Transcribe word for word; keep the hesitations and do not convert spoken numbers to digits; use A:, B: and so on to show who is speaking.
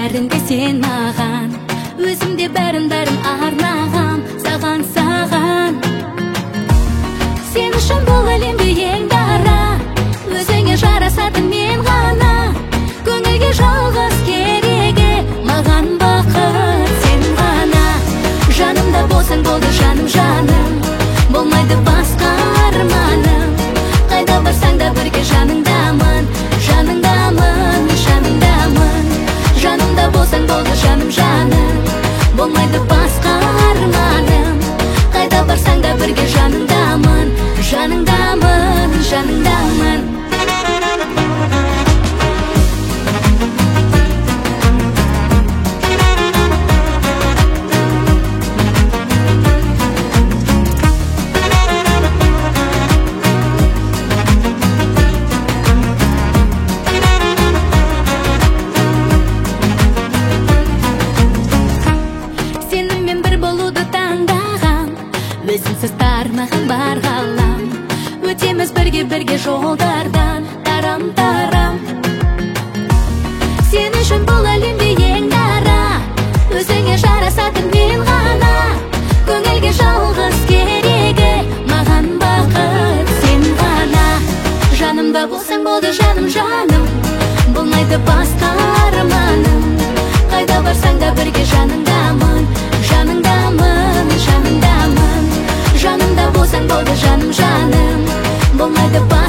A: бәрінде сен маған, өзімде бәрін бәрін арнағам, саған саған. Сен үшін бұл әлемде ең дара, өзіңе жарасатын мен ғана. Көңілге жалғыз керегі, маған бақыт сен ғана. Жанымда болсаң болды жаным жаным, болмайды басқа арманым. Қайда барсаң да бірге жаныңдамын, жаныңдамын, жаныңдамын. Жанымда болсаң болды жаным жаным, болмайды басқа арманым. Қайда барсаң да бірге жаныңдамын, жаныңдамын, жаныңдамын. Өзіңсіз тармаған бар ғалам, өтеміз бірге-бірге жолдардан тарам-тарам. Сен үшін бұл әлемде ең дара, өзіңе жарасатын мен ғана. Көңілге жалғыз керегі, маған бақыт сен ғана. Жанымда болсаң болды жаным жаным, болмайды басқа арманым. Қайда барсаң да бірге жаныңдамын, жаныңдамын, жаныңдамын. Жанымда болсаң болды жаным жаным, болмайды